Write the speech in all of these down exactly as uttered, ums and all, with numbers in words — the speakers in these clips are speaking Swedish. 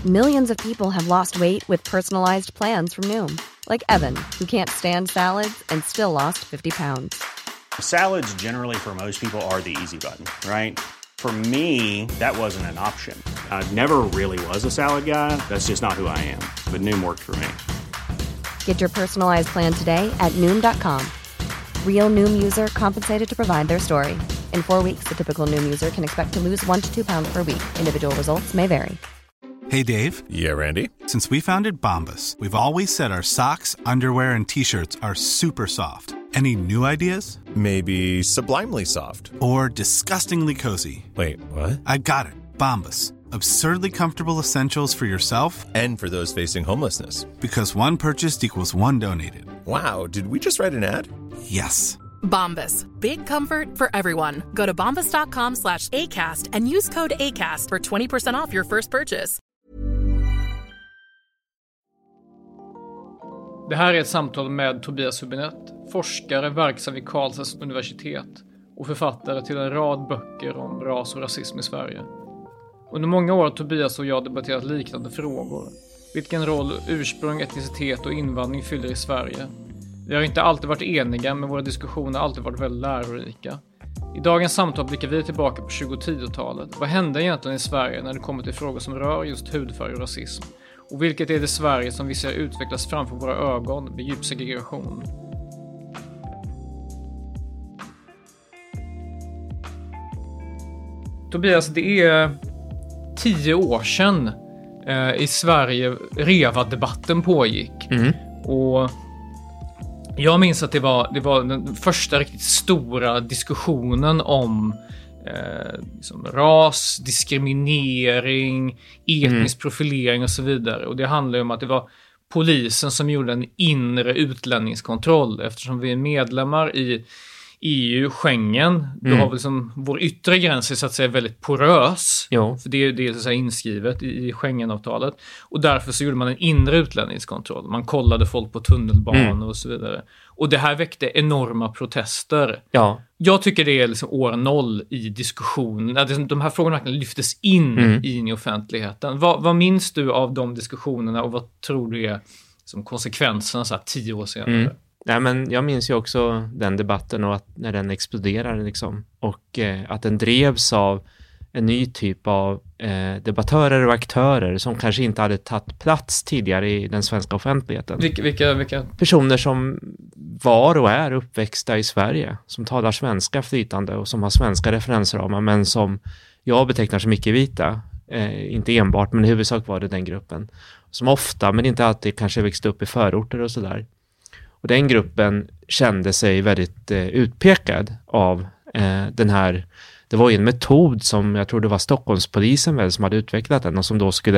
Millions of people have lost weight with personalized plans from Noom. Like Evan, who can't stand salads and still lost fifty pounds. Salads generally for most people are the easy button, right? For me, that wasn't an option. I never really was a salad guy. That's just not who I am. But Noom worked for me. Get your personalized plan today at Noom dot com. Real Noom user compensated to provide their story. In four weeks, the typical Noom user can expect to lose one to two pounds per week. Individual results may vary. Hey, Dave. Yeah, Randy. Since we founded Bombas, we've always said our socks, underwear, and T-shirts are super soft. Any new ideas? Maybe sublimely soft. Or disgustingly cozy. Wait, what? I got it. Bombas. Absurdly comfortable essentials for yourself and for those facing homelessness. Because one purchased equals one donated. Wow, did we just write an ad? Yes. Bombas. Big comfort for everyone. Go to bombas dot com slash ACAST and use code ACAST for twenty percent off your first purchase. Det här är ett samtal med Tobias Hübinette, forskare verksam vid Karlstads universitet och författare till en rad böcker om ras och rasism i Sverige. Under många år har Tobias och jag debatterat liknande frågor. Vilken roll ursprung, etnicitet och invandring fyller i Sverige. Vi har inte alltid varit eniga, men våra diskussioner har alltid varit väldigt lärorika. I dagens samtal blickar vi tillbaka på tjugo-tio-talet. Vad hände egentligen i Sverige när det kommer till frågor som rör just hudfärg och rasism? Och vilket är det Sverige som vi ser utvecklas framför våra ögon med djup segregation? Tobias, det är tio år sedan eh, i Sverige REVA-debatten pågick. Mm. Och jag minns att det var, det var den första riktigt stora diskussionen om eh, liksom ras, diskriminering, etnisk mm. profilering och så vidare. Och det handlar ju om att det var polisen som gjorde en inre utlänningskontroll. Eftersom vi är medlemmar i E U, Schengen, då mm. har vi liksom, vår yttre gräns är så att säga väldigt porös. Jo. För det är, det är så att säga inskrivet i, i Schengenavtalet. Och därför så gjorde man en inre utlänningskontroll. Man kollade folk på tunnelbanor mm. och så vidare. Och det här väckte enorma protester. Ja. Jag tycker det är liksom år noll i diskussionen. Att de här frågorna verkligen lyftes in mm. in i offentligheten. Vad, vad minns du av de diskussionerna och vad tror du är som konsekvenserna så här tio år senare? Mm. Nej, men jag minns ju också den debatten och att när den exploderade liksom. Och eh, att den drevs av en ny typ av eh, debattörer och aktörer som kanske inte hade tagit plats tidigare i den svenska offentligheten. Vilka, vilka, vilka? Personer som var och är uppväxta i Sverige, som talar svenska flytande och som har svenska referensramar, men som jag betecknar som icke-vita. Eh, inte enbart, men i huvudsak var det den gruppen. Som ofta, men inte alltid, kanske växte upp i förorter och sådär. Och den gruppen kände sig väldigt eh, utpekad av eh, den här, det var ju en metod som jag tror det var Stockholmspolisen väl som hade utvecklat den och som då skulle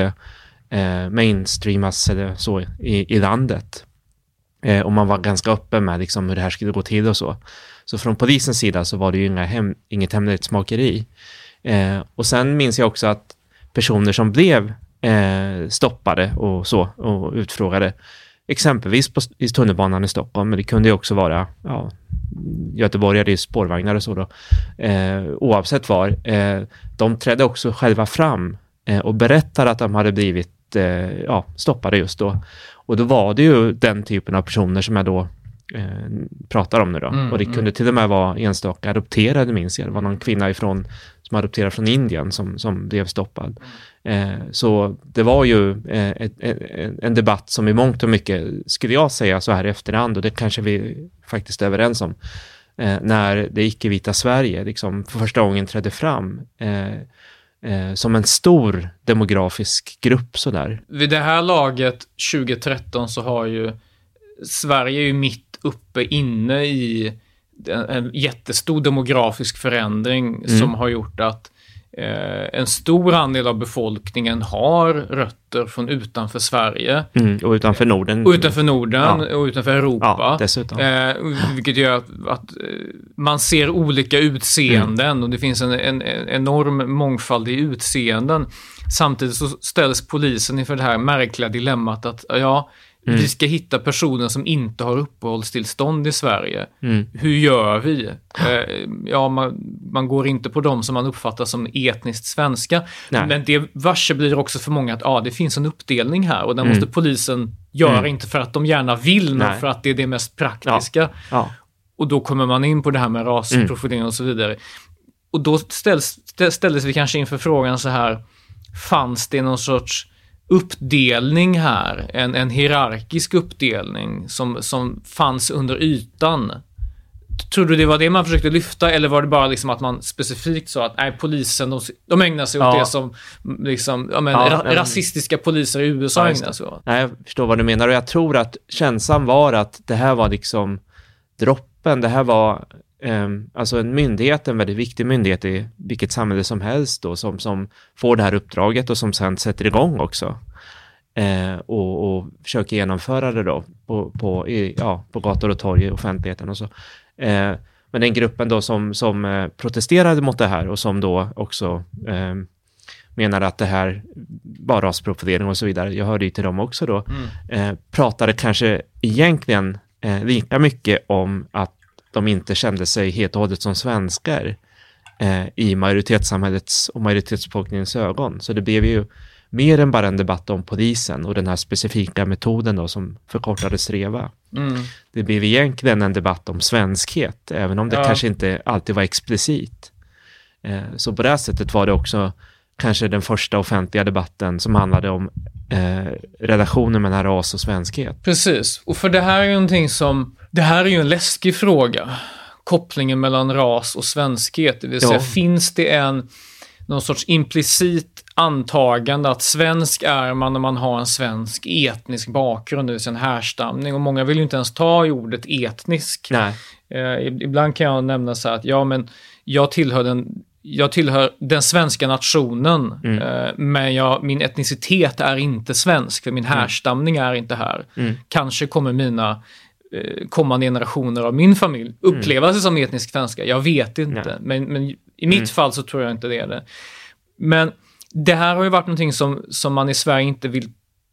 eh, mainstreamas eller så i, i landet. Eh, och man var ganska öppen med liksom hur det här skulle gå till och så. Så från polisens sida så var det ju inga hem, inget hemlighetsmakeri. Eh, och sen minns jag också att personer som blev eh, stoppade och så och utfrågade exempelvis på, i tunnelbanan i Stockholm, men det kunde ju också vara ja, Göteborg hade ju spårvagnar och så då. Eh, oavsett var. Eh, de trädde också själva fram eh, och berättade att de hade blivit eh, ja, stoppade just då. Och då var det ju den typen av personer som jag då eh, pratar om nu då. Mm, och det kunde mm. till och med vara enstaka adopterade, minns jag. Det var någon kvinna ifrån, som adopterade från Indien som, som blev stoppad. Eh, så det var ju eh, ett, ett, en debatt som i mångt och mycket, skulle jag säga så här i efterhand, och det kanske vi faktiskt är överens om, eh, när det icke-vita Sverige liksom för första gången trädde fram eh, eh, som en stor demografisk grupp sådär. Vid det här laget tjugo tretton så har ju Sverige ju mitt uppe inne i en jättestor demografisk förändring mm. som har gjort att eh, en stor andel av befolkningen har rötter från utanför Sverige. Mm, och utanför Norden. Och utanför Norden ja. och utanför Europa. Ja, dessutom. Eh, vilket gör att, att man ser olika utseenden mm. och det finns en, en, en enorm mångfald i utseenden. Samtidigt så ställs polisen inför det här märkliga dilemmat att ja, Mm. Vi ska hitta personer som inte har uppehållstillstånd i Sverige. Mm. Hur gör vi? Eh, ja, man, man går inte på dem som man uppfattar som etniskt svenska. Nej. Men det varse blir också för många att ja, det finns en uppdelning här och den mm. måste polisen göra, mm. inte för att de gärna vill, men Nej. för att det är det mest praktiska. Ja. Ja. Och då kommer man in på det här med rasprofilering mm. och så vidare. Och då ställs, ställdes vi kanske inför frågan så här, fanns det någon sorts uppdelning här, en, en hierarkisk uppdelning som, som fanns under ytan? Tror du det var det man försökte lyfta, eller var det bara liksom att man specifikt sa att nej, polisen, de, de ägnar sig ja. åt det som liksom, ja, men, ja, ra, rasistiska poliser i U S A ja, ägnar sig åt? Nej, jag förstår vad du menar, och jag tror att känslan var att det här var liksom droppen, det här var Um, alltså en myndighet, en väldigt viktig myndighet i vilket samhälle som helst då, som, som får det här uppdraget och som sen sätter igång också uh, och, och försöker genomföra det då på, på, i, ja, på gator och torg i offentligheten och så. Uh, men den gruppen då som, som uh, protesterade mot det här och som då också uh, menade att det här var rasprofilering och så vidare, jag hörde ju till dem också då, mm. uh, pratade kanske egentligen uh, lika mycket om att de inte kände sig helt och hållet som svenskar eh, i majoritetssamhällets och majoritetsbefolkningens ögon. Så det blev ju mer än bara en debatt om polisen och den här specifika metoden då som förkortades REVA. Mm. Det blev egentligen en debatt om svenskhet, även om det ja. kanske inte alltid var explicit. Eh, så på det här sättet var det också kanske den första offentliga debatten som handlade om eh, relationen mellan ras och svenskhet. Precis, och för det här är ju någonting som det här är ju en läskig fråga, kopplingen mellan ras och svenskhet, det vill säga ja. finns det en någon sorts implicit antagande att svensk är man när man har en svensk etnisk bakgrund, det vill säga en härstamning, och många vill ju inte ens ta i ordet etnisk. Nej. Eh, ibland kan jag nämna så här att ja, men jag tillhör den Jag tillhör den svenska nationen, mm. eh, men jag, min etnicitet är inte svensk, för min härstamning är inte här. Mm. Kanske kommer mina eh, kommande generationer av min familj uppleva sig mm. som etnisk svenska. Jag vet inte, men, men i mitt mm. fall så tror jag inte det är det. Men det här har ju varit någonting som, som man i Sverige inte vill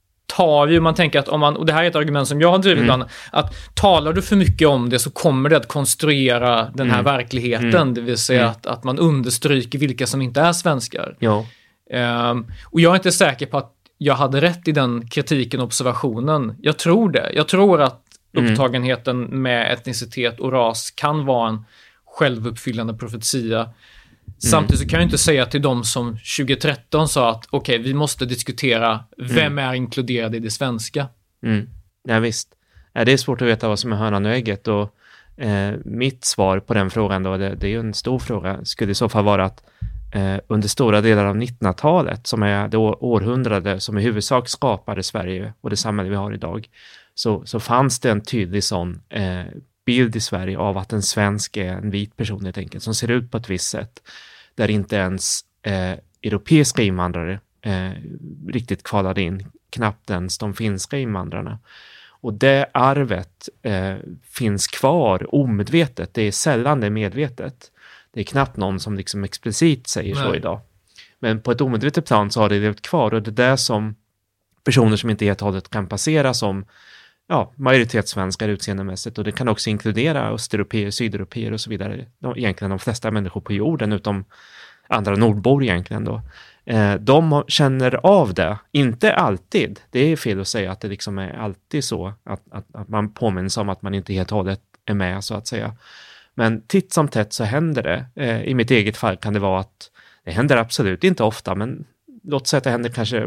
ta ju, man tänker att om man, och det här är ett argument som jag har drivit mm. att talar du för mycket om det så kommer det att konstruera den här mm. verkligheten, mm. det vill säga mm. att, att man understryker vilka som inte är svenskar. Ja. Um, och jag är inte säker på att jag hade rätt i den kritiken och observationen. Jag tror det. Jag tror att upptagenheten mm. med etnicitet och ras kan vara en självuppfyllande profetia. Samtidigt så kan jag inte säga till dem som tjugohundratretton sa att okej, okay, vi måste diskutera vem mm. är inkluderad i det svenska. Mm. Ja, visst. Ja, det är svårt att veta vad som är hönan och ägget, och eh, mitt svar på den frågan då, det, det är ju en stor fråga, skulle i så fall vara att eh, under stora delar av nittonhundratalet, som är det århundrade som i huvudsak skapade Sverige och det samhälle vi har idag, så, så fanns det en tydlig sån eh, bild i Sverige av att en svensk är en vit person helt enkelt, som ser ut på ett visst sätt, där inte ens eh, europeiska invandrare eh, riktigt kvalade in, knappt ens de finska invandrarna. Och det arvet eh, finns kvar omedvetet, det är sällan det är medvetet. Det är knappt någon som liksom explicit säger Nej. så idag. Men på ett omedvetet plan så har det levt kvar, och det är det som personer som inte helt och hållet kan passera som ja, majoritetssvenskar utseendemässigt, och det kan också inkludera östeuropeer, sydeuropeer och så vidare. De, egentligen de flesta människor på jorden, utom andra nordbor egentligen då. Eh, de känner av det, inte alltid. Det är fel att säga att det liksom är alltid så att, att, att man påminns om att man inte helt och hållet är med, så att säga. Men titt som tätt så händer det. Eh, I mitt eget fall kan det vara att det händer absolut inte ofta, men låt säga att det händer kanske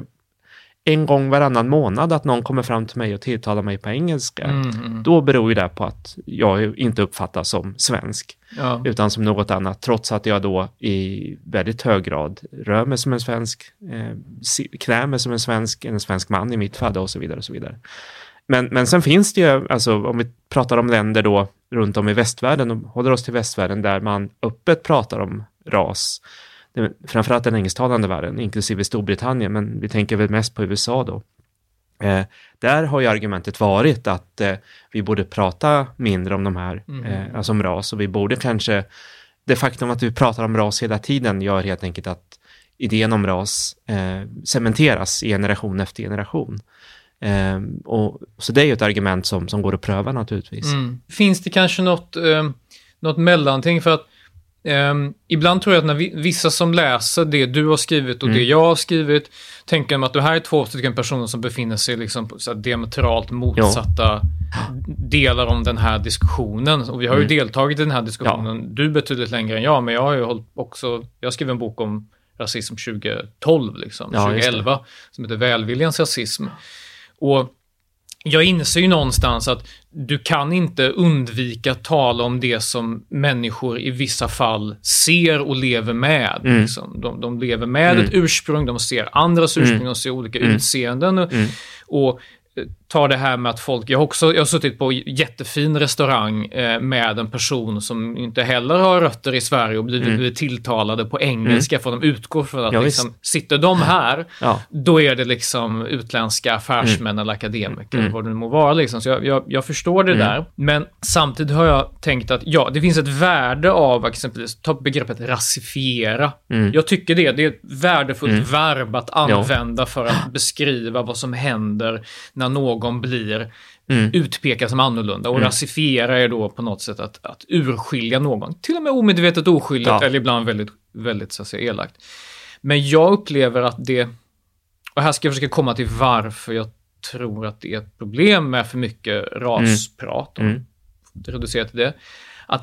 en gång varannan månad att någon kommer fram till mig och tilltalar mig på engelska. Mm, mm. Då beror ju det på att jag inte uppfattas som svensk. Ja. Utan som något annat. Trots att jag då i väldigt hög grad rör mig som en svensk. Eh, klär mig som en svensk. En svensk man i mitt fall och så vidare. Och så vidare. Men, men sen finns det ju, alltså om vi pratar om länder då runt om i västvärlden. Och håller oss till västvärlden där man öppet pratar om ras. Framförallt den engelsktalande världen, inklusive Storbritannien, men vi tänker väl mest på U S A då. Eh, där har ju argumentet varit att eh, vi borde prata mindre om de här, mm. eh, alltså om ras, och vi borde kanske, det faktum att vi pratar om ras hela tiden gör helt enkelt att idén om ras eh, cementeras i generation efter generation. Eh, och, så det är ju ett argument som, som går att pröva naturligtvis. Mm. Finns det kanske något, eh, något mellanting? För att eh, ibland tror jag att när vi, vissa som läser det du har skrivit och mm. det jag har skrivit tänker de att det här är två stycken personer som befinner sig liksom på så här diametralt motsatta ja. delar om den här diskussionen. Och vi har mm. ju deltagit i den här diskussionen. Ja. Du betydligt längre än jag, men jag har ju hållit också, jag skrev en bok om rasism tjugohundratolv, liksom, ja, tjugoelva, som heter Välviljans rasism. Och jag inser ju någonstans att du kan inte undvika att tala om det som människor i vissa fall ser och lever med. Mm. Liksom. De, de lever med mm. ett ursprung, de ser andras ursprung, mm. de ser olika mm. utseenden. Och, mm. och tar det här med att folk... Jag har också jag har suttit på jättefin restaurang eh, med en person som inte heller har rötter i Sverige och blivit, mm. blivit tilltalade på engelska mm. för de utgår från att ja, liksom, sitter de här, ja. då är det liksom utländska affärsmän mm. eller akademiker, mm. vad det nu må vara. Liksom. Så jag, jag, jag förstår det mm. där. Men samtidigt har jag tänkt att ja, det finns ett värde av exempelvis, ta begreppet rasifiera. Mm. Jag tycker det. Det är ett värdefullt mm. verb att använda ja. för att beskriva vad som händer när någon blir mm. utpekad som annorlunda. Och mm. rasifiera är då på något sätt att, att urskilja någon. Till och med omedvetet oskyldigt ja. eller ibland väldigt, väldigt så att säga, elakt. Men jag upplever att det, och här ska jag försöka komma till varför jag tror att det är ett problem med för mycket rasprat. Mm. Och reducerat till det. Att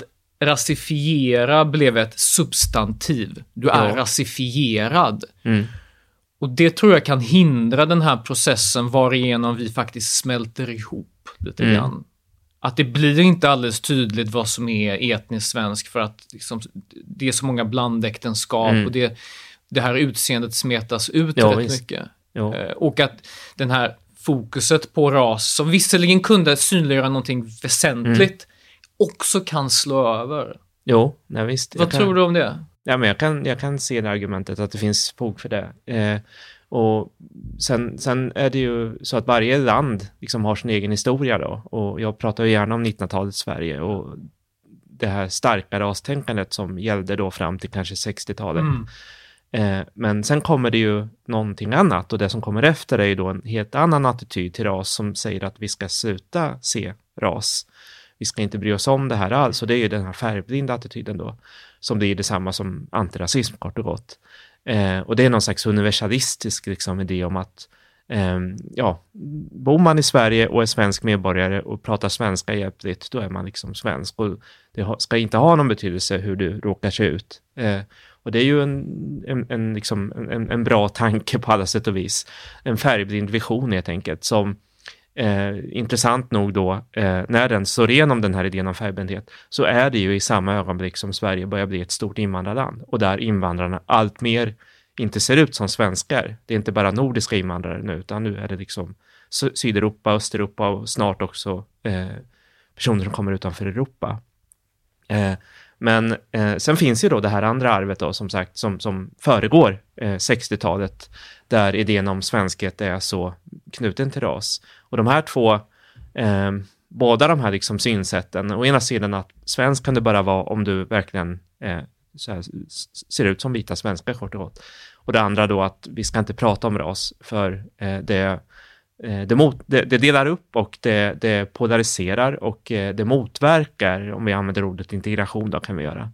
rasifiera blev ett substantiv. Du är ja. rasifierad. Mm. Och det tror jag kan hindra den här processen varigenom vi faktiskt smälter ihop lite mm. grann. Att det blir inte alldeles tydligt vad som är etniskt svensk för att liksom, det är så många blandäktenskap mm. och det, det här utseendet smetas ut ja, rätt visst. mycket. Ja. Eh, och att den här fokuset på ras som visserligen kunde synliggöra någonting väsentligt mm. också kan slå över. Jo, nej, visst. Vad kan... tror du om det? Ja, men jag kan, jag kan se det argumentet att det finns fog för det. Eh, och sen, sen är det ju så att varje land liksom har sin egen historia då. Och jag pratar ju gärna om nittonhundratalets Sverige och det här starka rastänkandet som gällde då fram till kanske sextiotalet. Mm. Eh, men sen kommer det ju någonting annat och det som kommer efter är ju då en helt annan attityd till ras som säger att vi ska sluta se ras. Vi ska inte bry oss om det här alls. Och det är ju den här färgblinda attityden då. Som det är detsamma som antirasism kort och gott. Eh, och det är någon slags universalistisk liksom, idé om att eh, ja, bor man i Sverige och är svensk medborgare och pratar svenska hjälpligt, då är man liksom svensk. Och det ha, ska inte ha någon betydelse hur du råkar se ut. Eh, och det är ju en, en, en, liksom, en, en bra tanke på alla sätt och vis. En färgblind vision helt enkelt som Eh, intressant nog då, eh, när den slår igenom den här idén om färgblindhet, så är det ju i samma ögonblick som Sverige börjar bli ett stort invandrarland och där invandrarna allt mer inte ser ut som svenskar. Det är inte bara nordiska invandrare nu, utan nu är det liksom Sydeuropa, Östeuropa och snart också eh, personer som kommer utanför Europa. Eh, men eh, sen finns ju då det här andra arvet då, som sagt, som, som föregår eh, sextiotalet, där idén om svenskhet är så knuten till ras. Och de här två, eh, båda de här liksom synsätten, å ena sidan att svensk kan det bara vara om du verkligen eh, så här, ser ut som vita svenskar kort och gott. Och det andra då att vi ska inte prata om ras, för eh, det, eh, det, mot, det, det delar upp och det, det polariserar och eh, det motverkar, om vi använder ordet integration då kan vi göra,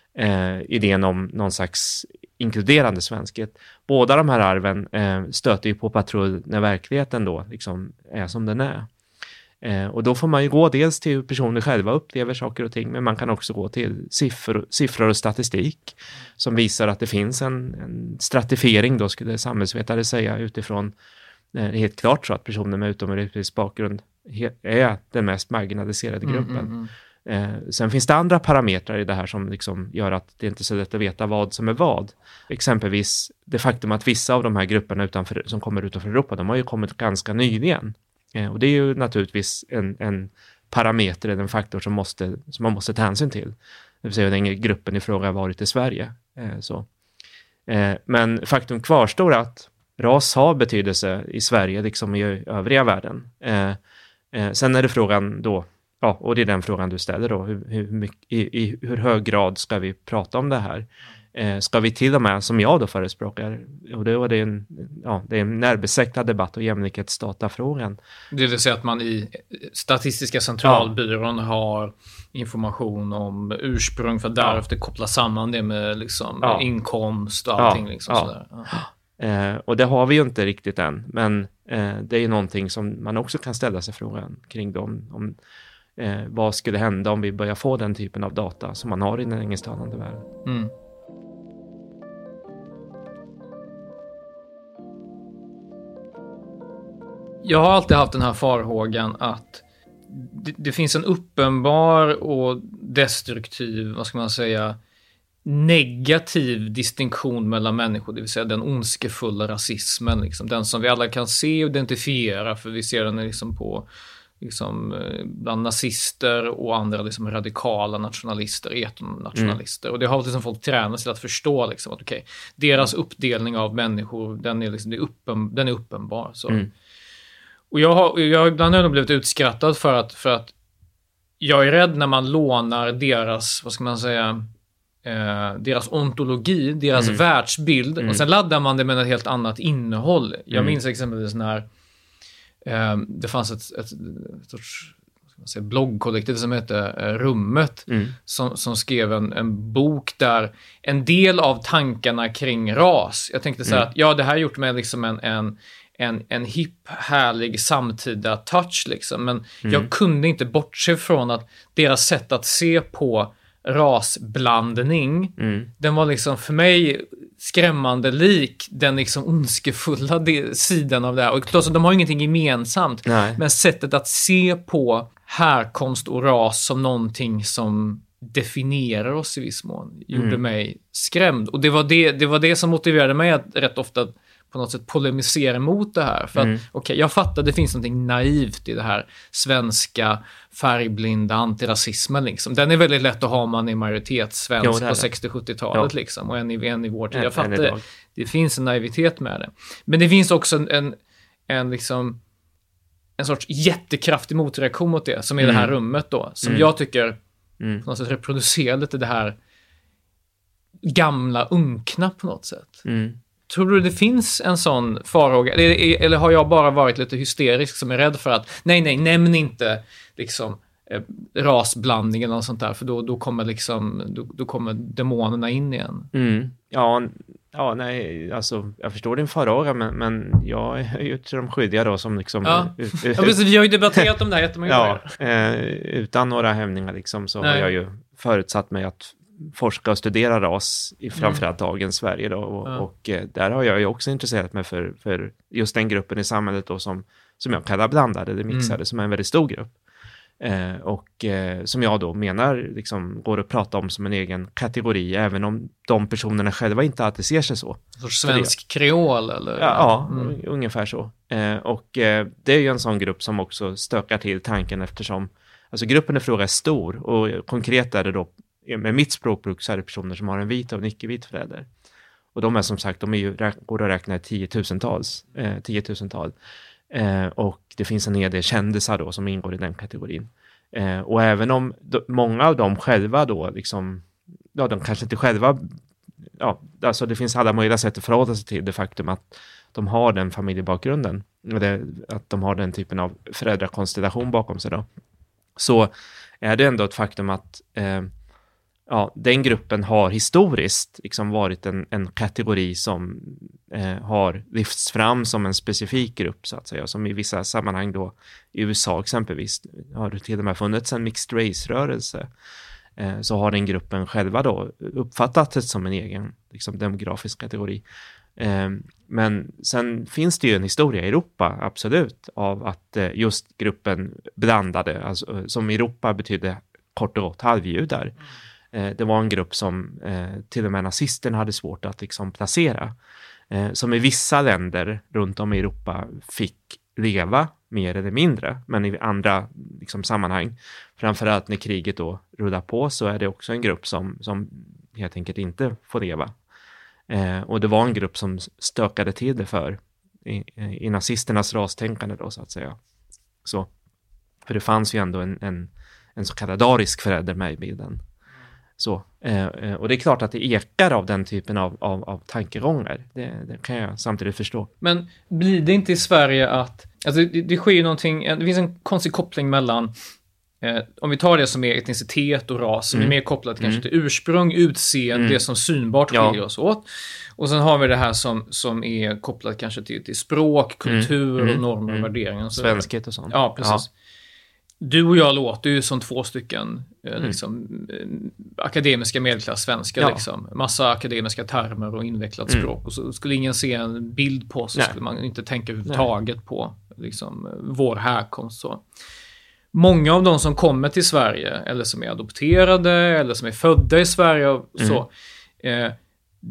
eh, idén om någon slags inkluderande svenskhet. Båda de här arven eh, stöter ju på patrull när verkligheten då liksom är som den är. Eh, och då får man ju gå dels till hur personer själva upplever saker och ting, men man kan också gå till siffror, siffror och statistik som visar att det finns en, en stratifiering, då skulle samhällsvetare säga, utifrån eh, helt klart så att personer med utomeuropeisk bakgrund he- är den mest marginaliserade gruppen. Mm, mm, mm. Eh, sen finns det andra parametrar i det här som liksom gör att det inte är så lätt att veta vad som är vad. Exempelvis det faktum att vissa av de här grupperna utanför, som kommer utanför Europa, de har ju kommit ganska nyligen. Eh, och det är ju naturligtvis en, en parameter, en faktor som, måste, som man måste ta hänsyn till. Det vill säga hur länge gruppen i fråga har varit i Sverige. Eh, så. Eh, men faktum kvarstår att ras har betydelse i Sverige liksom i övriga världen. Eh, eh, sen är det frågan då, ja, och det är den frågan du ställer då. Hur, hur, mycket, i, i hur hög grad ska vi prata om det här? Eh, ska vi till och med, som jag då förespråkar, och då var det en, ja, det är en närbesläktad debatt och jämlikhetsdatafrågan. Det vill säga att man i Statistiska centralbyrån ja. har information om ursprung för att därefter ja. koppla samman det med liksom ja. inkomst och allting. Ja. Liksom ja. sådär. Ja. Eh, och det har vi ju inte riktigt än, men eh, det är ju någonting som man också kan ställa sig frågan kring dem, om eh, vad skulle hända om vi börjar få den typen av data som man har i den engelsktalande världen. Mm. Jag har alltid haft den här farhågan att det, det finns en uppenbar och destruktiv, vad ska man säga, negativ distinktion mellan människor, det vill säga den ondskefulla rasismen, liksom, den som vi alla kan se och identifiera, för vi ser den liksom på liksom, bland nazister och andra liksom, radikala nationalister, etnonationalister. Mm. Och det har liksom folk tränat till att förstå liksom, att okay, deras uppdelning av människor, den är, liksom, det är, uppen, den är uppenbar. Så. Mm. Och jag har, jag har ibland har blivit utskrattad för att, för att jag är rädd när man lånar deras, vad ska man säga, eh, deras ontologi, deras mm. världsbild mm. och sen laddar man det med ett helt annat innehåll. Jag mm. minns exempelvis när eh, det fanns ett, ett, ett sorts vad ska man säga, bloggkollektiv som hette eh, Rummet mm. som, som skrev en, en bok där en del av tankarna kring ras, jag tänkte så här mm. att ja, det här har gjort mig liksom en, en En, en hipp, härlig samtida touch liksom. Men mm. jag kunde inte bortse från att deras sätt att se på rasblandning, mm. den var liksom för mig skrämmande lik den liksom ondskefulla de- sidan av det här. Och klart, så de har ingenting gemensamt. Nej. Men sättet att se på härkomst och ras som någonting som definierar oss i viss mån gjorde mm. mig skrämd. Och det var det, det var det som motiverade mig att rätt ofta på något sätt polemisera mot det här. För att, mm. okej, okay, jag fattar att det finns något naivt i det här svenska färgblinda antirasismen liksom. Den är väldigt lätt att ha om man är majoritetssvensk jo, på sextio-sjuttiotalet ja. liksom. Och en i, en i vår tid. Jag fattar det. Det finns en naivitet med det. Men det finns också en, en, en liksom en sorts jättekraftig motreaktion mot det, som är mm. det här rummet då. Som mm. jag tycker mm. på något sätt reproducerar lite det här gamla unkna på något sätt. Mm. Tror du det finns en sån farhåga? Eller, eller har jag bara varit lite hysterisk som är rädd för att nej, nej, nämn inte liksom eh, rasblandningen och sånt där, för då, då kommer liksom då, då kommer demonerna in igen. Mm. Ja, ja, nej, alltså jag förstår din farhåga, men, men jag är ju till de skyldiga då som liksom... Ja, ut, ut, ja precis, vi har ju debatterat om det här jättemånga ja, eh, utan några hämningar liksom så nej. har jag ju förutsatt mig att forska och studera ras i framförallt mm. dagens Sverige då, och, ja. och eh, där har jag ju också intresserat mig för, för just den gruppen i samhället då som, som jag kallar blandade eller mixade, mm. som är en väldigt stor grupp eh, och eh, som jag då menar liksom går att prata om som en egen kategori, även om de personerna själva inte alltid ser sig så. En sorts svensk kreol eller? Ja, ja mm. ungefär så. Eh, och eh, det är ju en sån grupp som också stökar till tanken, eftersom alltså gruppen i fråga är stor, och konkret är det då med mitt språkbruk så är det personer som har en vit och en icke-vit förälder. Och de är som sagt, de är ju, går att räkna i tiotusentals, eh, tiotusental. Eh, och det finns en hel del kändisar då som ingår i den kategorin. Eh, och även om do, många av dem själva då liksom, ja de kanske inte själva, ja alltså det finns alla möjliga sätt att förhålla sig till det faktum att de har den familjebakgrunden. Eller att de har den typen av föräldrakonstellation bakom sig då. Så är det ändå ett faktum att eh, ja, den gruppen har historiskt liksom varit en, en kategori som eh, har lyfts fram som en specifik grupp så att säga, som i vissa sammanhang då i U S A exempelvis har det till och med funnits en mixed race-rörelse, eh, så har den gruppen själva då uppfattat det som en egen liksom, demografisk kategori. Eh, men sen finns det ju en historia i Europa, absolut, av att eh, just gruppen blandade, alltså, som i Europa betyder kort och gott halvjudar. Mm. Det var en grupp som eh, till och med nazisterna hade svårt att liksom placera. Eh, som i vissa länder runt om i Europa fick leva mer eller mindre. Men i andra liksom, sammanhang, framförallt när kriget då rullar på, så är det också en grupp som, som helt enkelt inte får leva. Eh, och det var en grupp som stökade till det för i, i nazisternas rastänkande då så att säga. Så, för det fanns ju ändå en, en, en så kallad arisk förälder med i bilden. Så, eh, och det är klart att det ekar av den typen av, av, av tankegångar. Det, det kan jag samtidigt förstå. Men blir det inte i Sverige att... Alltså det, det sker ju någonting... Det finns en konstig koppling mellan... Eh, om vi tar det som är etnicitet och ras, som mm. är mer kopplat kanske mm. till ursprung, utseende, mm. det som synbart skiljer ja. oss åt. Och sen har vi det här som, som är kopplat kanske till, till språk, kultur mm. och normer och mm. värderingar. Och svenskhet och sånt. Ja, precis. Ja. Du och jag låter ju som två stycken mm. liksom, akademiska medelklass-svenskar. Ja. Liksom. Massa akademiska termer och invecklat mm. språk. Och så skulle ingen se en bild på så Nej. skulle man inte tänka överhuvudtaget Nej. på liksom, vår härkomst. Så. Många av de som kommer till Sverige, eller som är adopterade, eller som är födda i Sverige, och så, mm. eh,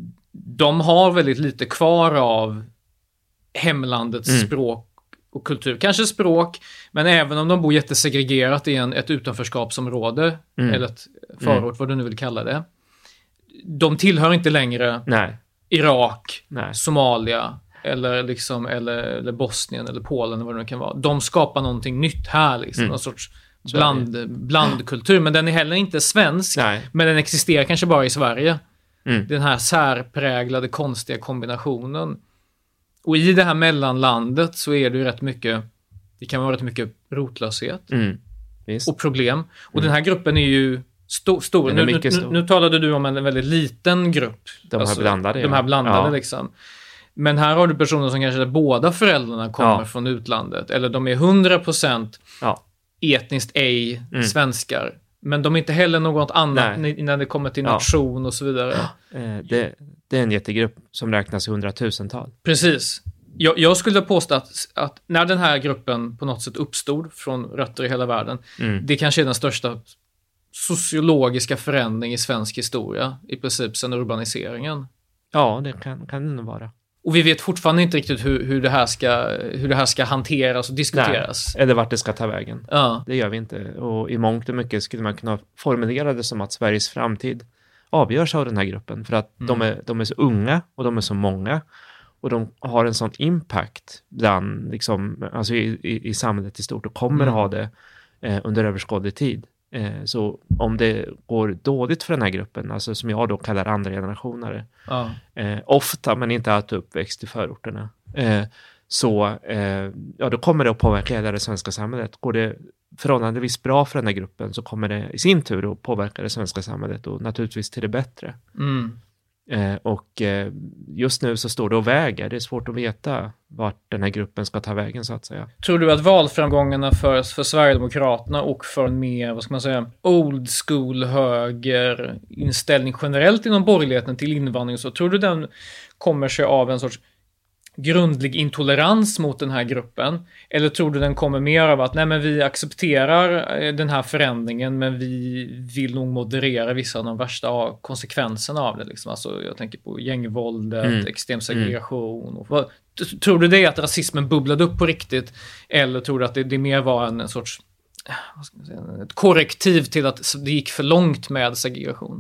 de har väldigt lite kvar av hemlandets mm. språk och kultur. Kanske språk, men även om de bor jättesegregerat i en, ett utanförskapsområde, mm. eller ett förort, mm. vad du nu vill kalla det. De tillhör inte längre Nej. Irak, Nej. Somalia, eller, liksom, eller, eller Bosnien eller Polen eller vad det nu kan vara. De skapar någonting nytt här, liksom, mm. någon sorts bland, blandkultur, men den är heller inte svensk. Nej. Men den existerar kanske bara i Sverige. Mm. Den här särpräglade, konstiga kombinationen. Och i det här mellanlandet så är det ju rätt mycket, det kan vara rätt mycket rotlöshet mm. och problem. Och mm. den här gruppen är ju sto- stor. Nu, nu, stor. Nu, nu talade du om en väldigt liten grupp. De alltså, här blandade. De här blandade ja. liksom. Men här har du personer som kanske båda föräldrarna kommer ja. från utlandet. Eller de är hundra procent ja. etniskt ej mm. svenskar. Men de är inte heller något annat Nej. när det kommer till nation ja. och så vidare. Eh, det, det är en jättegrupp som räknas i hundratusental. Precis. Jag, jag skulle påstå att, att när den här gruppen på något sätt uppstod från rötter i hela världen, mm. det kanske är den största sociologiska förändring i svensk historia, i princip sedan urbaniseringen. Ja, det kan, kan det nog vara. Och vi vet fortfarande inte riktigt hur, hur, det, här ska, hur det här ska hanteras och diskuteras. Nej, eller vart det ska ta vägen. Ja. Det gör vi inte. Och i mångt och mycket skulle man kunna formulera det som att Sveriges framtid avgörs av den här gruppen. För att mm. de, är, de är så unga och de är så många. Och de har en sån impact bland, liksom, alltså i, i, i samhället i stort, och kommer mm. att ha det eh, under överskådlig tid. Eh, så om det går dåligt för den här gruppen, alltså som jag då kallar andra generationer, ja. eh, ofta men inte alltid uppväxt i förorterna, eh, så eh, ja, då kommer det att påverka hela det svenska samhället. Går det förhållandevis bra för den här gruppen så kommer det i sin tur att påverka det svenska samhället, och naturligtvis till det bättre. Mm. Eh, och eh, just nu så står det och väger. Det är svårt att veta vart den här gruppen ska ta vägen, så att säga. Tror du att valframgångarna för, för Sverigedemokraterna och för en mer, vad ska man säga, old school höger inställning generellt inom borgerligheten till invandring, så tror du den kommer sig av en sorts grundlig intolerans mot den här gruppen? Eller tror du den kommer mer av att nej, men vi accepterar den här förändringen, men vi vill nog moderera vissa av de värsta konsekvenserna av det, liksom? Alltså, jag tänker på gängvåldet, mm. extrem segregation. Mm. Och, vad, tror du det är att rasismen bubblade upp på riktigt, eller tror du att det, det mer var en, en sorts vad ska man säga, ett korrektiv till att det gick för långt med segregation?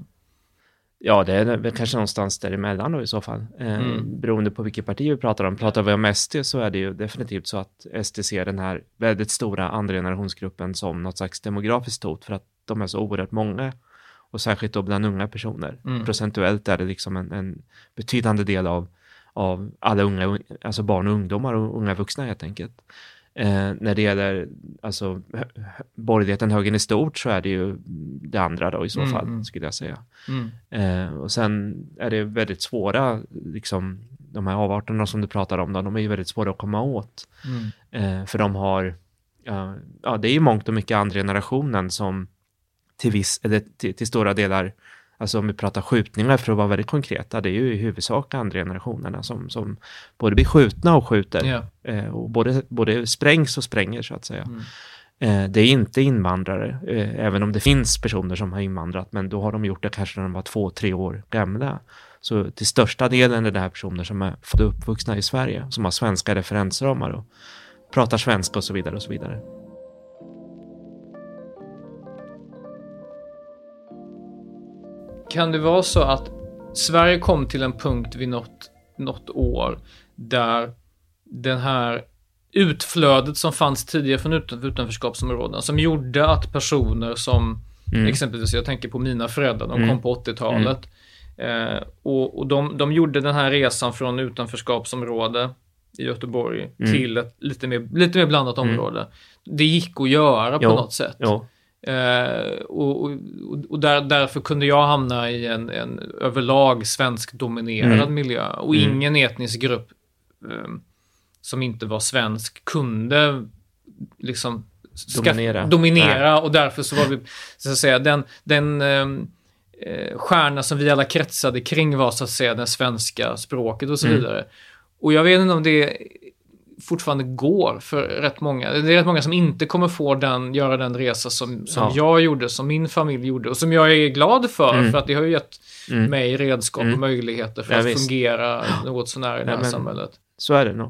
Ja, det är väl kanske någonstans däremellan då i så fall. Mm. Eh, beroende på vilket parti vi pratar om. Pratar vi om S D så är det ju definitivt så att S D ser den här väldigt stora andra generationsgruppen som något slags demografiskt hot, för att de är så oerhört många. Och särskilt då bland unga personer. Mm. Procentuellt är det liksom en, en betydande del av, av alla unga, alltså barn och ungdomar och unga vuxna helt enkelt. Eh, när det gäller alltså, borgerligheten, högern i stort, så är det ju det andra då i så mm, fall, mm. skulle jag säga. Mm. Eh, och sen är det väldigt svåra, liksom, de här avarterna som du pratar om, då, de är ju väldigt svåra att komma åt. Mm. Eh, för de har, ja, ja, det är ju mångt och mycket andra generationen som till viss, eller till, till stora delar, alltså om vi pratar skjutningar för att vara väldigt konkreta, det är ju i huvudsak andra generationerna som, som både blir skjutna och skjuter. Yeah. Eh, och både, både sprängs och spränger, så att säga. Mm. Eh, det är inte invandrare, eh, även om det finns personer som har invandrat, men då har de gjort det kanske när de var två, tre år gamla. Så till största delen är det här personer som är födda uppvuxna i Sverige, som har svenska referensramar och pratar svenska och så vidare och så vidare. Kan det vara så att Sverige kom till en punkt vid något, något år där den här utflödet som fanns tidigare från utan, utanförskapsområden, som gjorde att personer som Mm. Exempelvis, jag tänker på mina föräldrar, de mm. kom på åttiotalet. Mm. Eh, och och de, de gjorde den här resan från utanförskapsområde i Göteborg mm. till ett lite mer, lite mer blandat område. Mm. Det gick att göra jo. på något sätt. Jo. Eh, och och, och där, därför kunde jag hamna i en, en överlag svensk dominerad mm. miljö. Och mm. ingen etnisk grupp eh, som inte var svensk kunde liksom dominera, ska, dominera och därför så var vi, så att säga, den, den eh, stjärna som vi alla kretsade kring var så att säga det svenska språket och så mm. vidare. Och jag vet inte om det fortfarande går för rätt många. Det är rätt många som inte kommer få den, göra den resa som, som ja. jag gjorde, som min familj gjorde och som jag är glad för, mm. för att det har ju gett mm. mig redskap och mm. möjligheter för ja, att visst. fungera något sånär i det här ja, samhället. Så är det nog.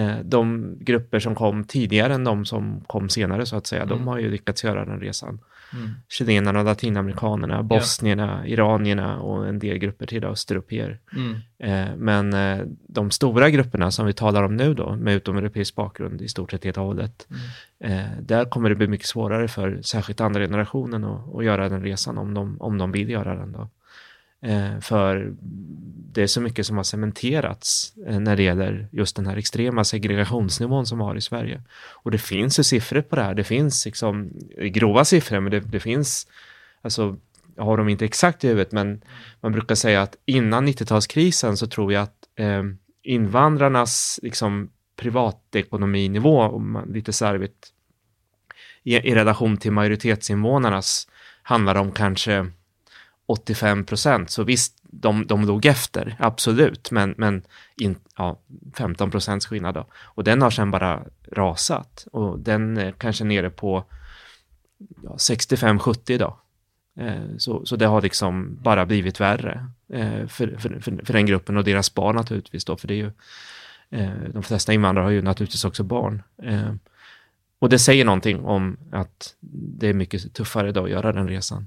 De grupper som kom tidigare än de som kom senare så att säga, mm. de har ju lyckats göra den resan. Mm. Chilenerna, latinamerikanerna, bosnierna, yeah. iranierna och en del grupper till östeuropeer. Mm. Eh, men eh, de stora grupperna som vi talar om nu då, med utomeuropeisk bakgrund i stort sett helt och hållet, mm. eh, där kommer det bli mycket svårare för särskilt andra generationen att, att göra den resan om de, om de vill göra den då. Eh, för det är så mycket som har cementerats eh, när det gäller just den här extrema segregationsnivån som vi har i Sverige. Och det finns ju siffror på det här. Det finns liksom grova siffror, men det, det finns, alltså jag har dem inte exakt i huvudet, men man brukar säga att innan nittiotalskrisen så tror jag att eh, invandrarnas liksom privatekonominivå, om man lite särskilt i, i relation till majoritetsinvånarnas, handlar om kanske åttiofem procent, så visst, de, de låg efter, absolut, men, men in, ja, femton procent skillnad då. Och den har sedan bara rasat, och den är kanske nere på ja, sextiofem sjuttio idag. Eh, så, så det har liksom bara blivit värre eh, för, för, för, för den gruppen och deras barn naturligtvis då, för det är ju eh, de flesta invandrare har ju naturligtvis också barn. Eh, och det säger någonting om att det är mycket tuffare idag att göra den resan.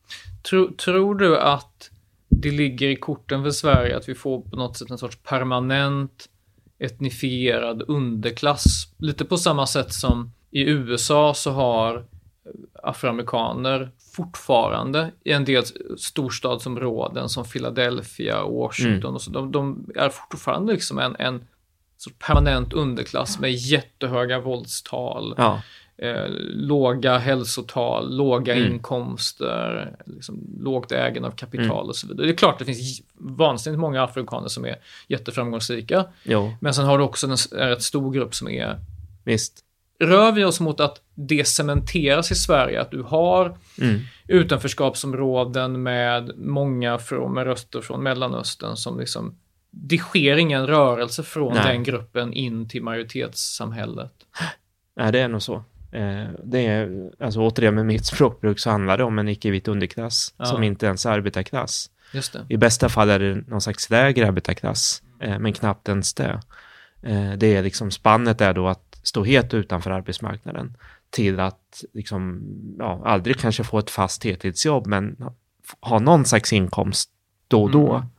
Tror, tror du att det ligger i korten för Sverige att vi får på något sätt en sorts permanent etnifierad underklass? Lite på samma sätt som i U S A så har afroamerikaner fortfarande i en del storstadsområden som Philadelphia och Washington. Mm. Och så, de, de är fortfarande liksom en, en sorts permanent underklass med jättehöga våldstal. Ja. Eh, låga hälsotal, låga mm. inkomster, liksom, lågt ägande av kapital mm. och så vidare. Det är klart att det finns vansinnigt många afrikaner som är jätteframgångsrika. Jo. Men sen har du också en, en rätt stor grupp som är... Visst. Rör vi oss mot att det cementeras i Sverige, att du har mm. utanförskapsområden med många från, med röster från Mellanöstern som liksom... Det sker ingen rörelse från Nej. den gruppen in till majoritetssamhället. Nej, det är nog så. Eh, det är, alltså återigen med mitt språkbruk så handlar det om en icke-vit underklass ja. som inte ens är arbetarklass. Just det. I bästa fall är det någon slags lägre arbetarklass, eh, men knappt ens det. Eh, det är liksom spannet är då att stå helt utanför arbetsmarknaden till att liksom, ja, aldrig kanske få ett fast heltidsjobb, men ha någon slags inkomst då och då. Mm.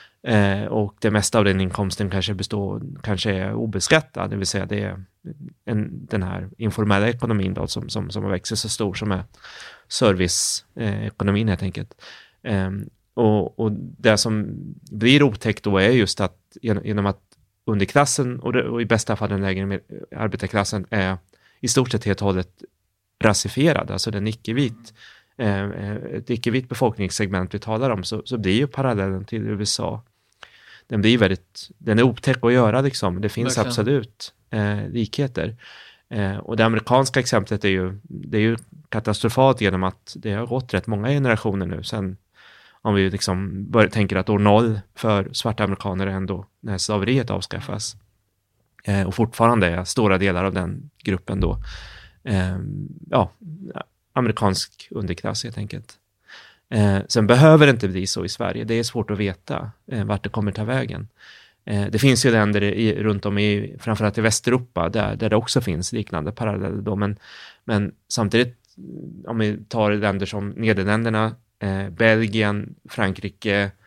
Eh, och det mesta av den inkomsten kanske består, kanske är obeskattad, det vill säga det är en, den här informella ekonomin då, som, som, som växer så stor som är serviceekonomin eh, helt enkelt. Eh, och, och det som blir otäckt då är just att genom, genom att underklassen och, det, och i bästa fall den lägre arbetarklassen är i stort sett helt och hållet rasifierad, alltså den icke-vit eh, ett icke-vit befolkningssegment vi talar om, så, så blir ju parallellen till U S A. Den blir väldigt, den är otäck att göra liksom. Det finns Verkligen. absolut eh, likheter. Eh, och det amerikanska exemplet är ju, det är ju katastrofalt genom att det har gått rätt många generationer nu sen, om vi liksom bör, tänker att år noll för svarta amerikaner är ändå när slaveriet avskaffas. Eh, och fortfarande är stora delar av den gruppen då eh, ja, amerikansk underklass helt enkelt. Eh, sen behöver det inte bli så i Sverige. Det är svårt att veta eh, vart det kommer ta vägen. Eh, det finns ju länder i, runt om i, framförallt i Västeuropa, där, där det också finns liknande paralleller då. Men, men samtidigt, om vi tar länder som Nederländerna, eh, Belgien, Frankrike,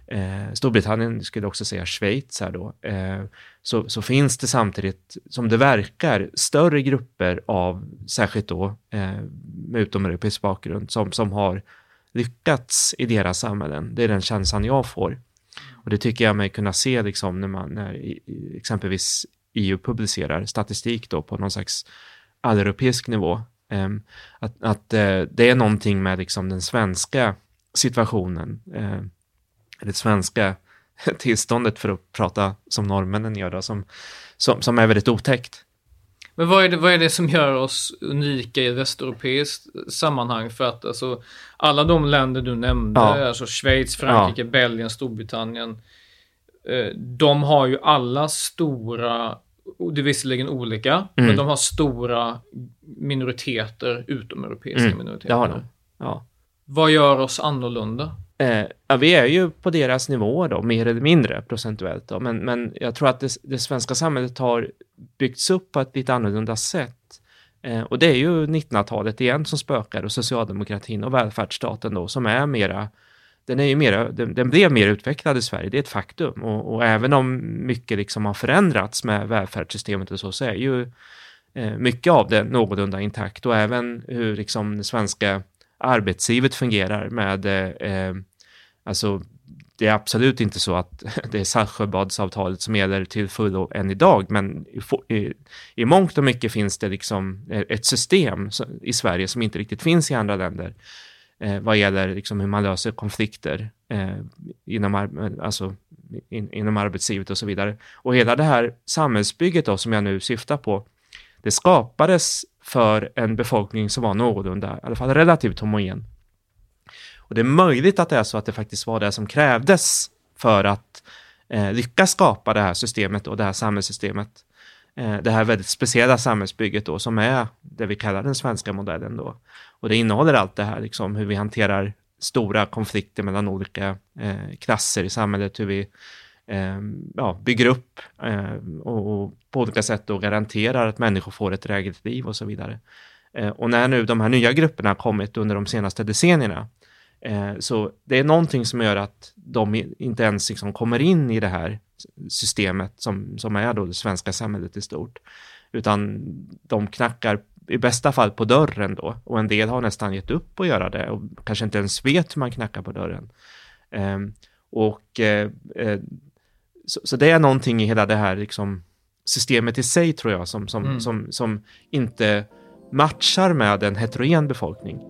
eh, Storbritannien, skulle också säga Schweiz här då, eh, så, så finns det samtidigt, som det verkar, större grupper av, särskilt då eh, med utomeuropeisk bakgrund, som, som har lyckats i deras samhällen. Det är den känslan jag får. Och det tycker jag mig kunna se liksom när man, när i, i, exempelvis E U publicerar statistik då på någon slags alleuropeisk nivå. Eh, att att eh, det är någonting med liksom den svenska situationen, eh, det svenska tillståndet, för att prata som norrmännen gör då, som, som, som är väldigt otäckt. Men vad är, det, vad är det som gör oss unika i ett västeuropeiskt sammanhang? För att alltså, alla de länder du nämnde, ja. alltså Schweiz, Frankrike, ja. Belgien, Storbritannien, eh, de har ju alla stora, och det är visserligen olika, mm. men de har stora minoriteter, utomeuropeiska mm. minoriteter. Det har de, ja. Vad gör oss annorlunda? Eh, ja, vi är ju på deras nivå då, mer eller mindre procentuellt då, men, men jag tror att det, det svenska samhället har byggts upp på ett lite annorlunda sätt. Eh, och det är ju nittonhundratalet igen som spökar, och socialdemokratin och välfärdsstaten då, som är mera, den är ju mera, den, den blev mer utvecklad i Sverige, det är ett faktum. Och, och även om mycket liksom har förändrats med välfärdssystemet och så, så är ju eh, mycket av det någorlunda intakt, och även hur liksom det svenska arbetslivet fungerar med, eh, alltså det är absolut inte så att det är Saltsjöbadsavtalet som gäller till fullo än idag, men i, i, i mångt och mycket finns det liksom ett system i Sverige som inte riktigt finns i andra länder eh, vad gäller liksom hur man löser konflikter eh, inom, alltså, in, inom arbetslivet och så vidare. Och hela det här samhällsbygget då, som jag nu syftar på, det skapades för en befolkning som var någorlunda, i alla fall relativt homogen. Och det är möjligt att det är så att det faktiskt var det som krävdes för att eh, lyckas skapa det här systemet och det här samhällssystemet. Eh, det här väldigt speciella samhällsbygget då, som är det vi kallar den svenska modellen då. Och det innehåller allt det här, liksom hur vi hanterar stora konflikter mellan olika eh, klasser i samhället, hur vi eh, ja, bygger upp eh, och, och på olika sätt då garanterar att människor får ett drägligt liv och så vidare. Eh, och när nu de här nya grupperna har kommit under de senaste decennierna, eh, så det är någonting som gör att de inte ens liksom kommer in i det här systemet som, som är då det svenska samhället i stort, utan de knackar i bästa fall på dörren då, och en del har nästan gett upp att göra det och kanske inte ens vet hur man knackar på dörren. Eh, och eh, så, så det är någonting i hela det här liksom systemet i sig, tror jag, som, som, mm. som, som inte matchar med en heterogen befolkning.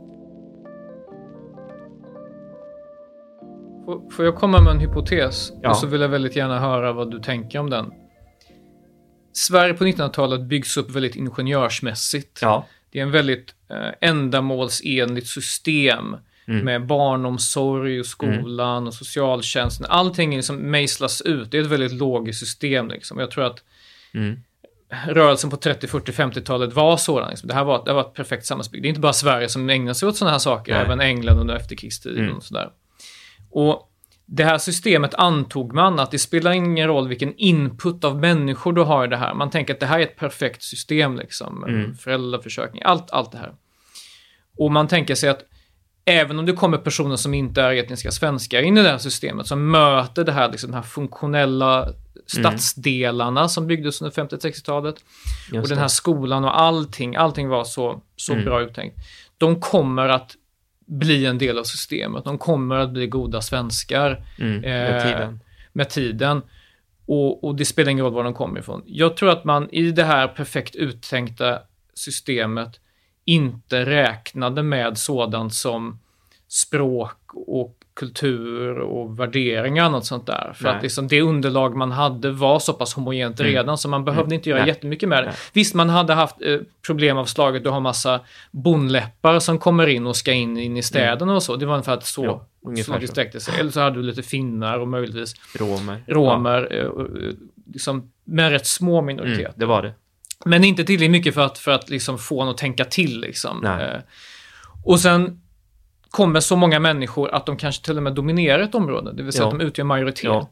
Får, får jag komma med en hypotes? Ja. Och så vill jag väldigt gärna höra vad du tänker om den. Sverige på nittonhundratalet byggs upp väldigt ingenjörsmässigt. Ja. Det är en väldigt eh, ändamålsenligt system mm. med barnomsorg och skolan mm. och socialtjänsten. Allting liksom mejslas ut. Det är ett väldigt logiskt system. Liksom. Jag tror att mm. rörelsen på trettio, fyrtio, femtiotalet var sådan. Liksom. Det här var, det var ett perfekt samhällsbygge. Det är inte bara Sverige som ägnar sig åt sådana här saker. Nej. Även England under efterkrigstiden mm. och sådär. Och det här systemet antog man att det spelar ingen roll vilken input av människor du har i det här. Man tänker att det här är ett perfekt system, liksom. Mm. Föräldraförsökning, allt, allt det här. Och man tänker sig att även om det kommer personer som inte är etniska svenskar in i det här systemet, som möter det här, liksom, de här funktionella stadsdelarna mm. som byggdes under femtio- och sextiotalet och den här skolan och allting, allting var så, så mm. bra uttänkt. De kommer att bli en del av systemet. De kommer att bli goda svenskar mm, med eh, tiden. Med tiden. Och, och det spelar ingen roll var de kommer ifrån. Jag tror att man i det här perfekt uttänkta systemet inte räknade med sådant som språk och kultur och värderingar och något sånt där. För Nej. att liksom det underlag man hade var så pass homogent mm. redan, så man behövde mm. inte göra Nej. jättemycket med det. Nej. Visst, man hade haft eh, problem av slaget. Du har massa bondläppar som kommer in och ska in, in i städerna mm. och så. Det var ungefär så, ja, så det sträckte sig. Eller så hade du lite finnar och möjligtvis romer. romer ja. eh, liksom, med rätt små minoriteter. Mm, det var det. Men inte tillräckligt mycket för att, för att liksom få en att tänka till. Liksom. Eh, och sen kommer så många människor att de kanske till och med dominerar ett område. Det vill säga ja. att de utgör majoritet. Ja.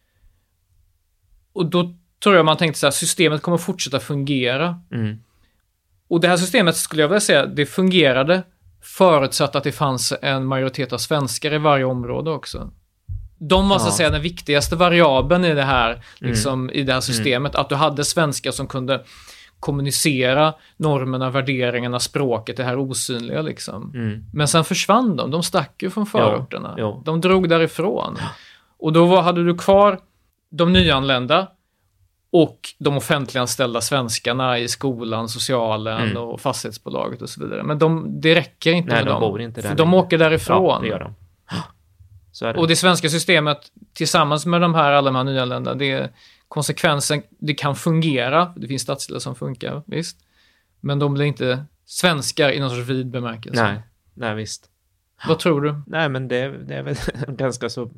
Och då tror jag man tänkte så här, systemet kommer fortsätta fungera. Mm. Och det här systemet, skulle jag vilja säga, det fungerade förutsatt att det fanns en majoritet av svenskar i varje område också. de var så att Ja. säga den viktigaste variabeln i det här, liksom, Mm. i det här systemet. Att du hade svenskar som kunde kommunicera normerna, värderingarna, språket, det här osynliga liksom. Mm. Men sen försvann de. De stack ju från förorterna. Jo, jo. De drog därifrån. Och då var, hade du kvar de nyanlända och de offentliganställda svenskarna i skolan, socialen Mm. och fastighetsbolaget och så vidare. Men de, det räcker inte Nej, med de dem. bor inte där För de längre. åker därifrån. Ja, det gör de. Så är det. Och det svenska systemet tillsammans med de här alla de här nyanlända, det är konsekvensen, det kan fungera, det finns stadsdelar som funkar, visst. Men de blir inte svenskar i någon sorts vid bemärkelse. Nej, nej visst. Vad tror du? Nej, men det, det är väl en ganska så,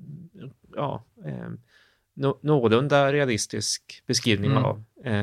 ja, eh, no, någorlunda realistisk beskrivning Mm. av eh,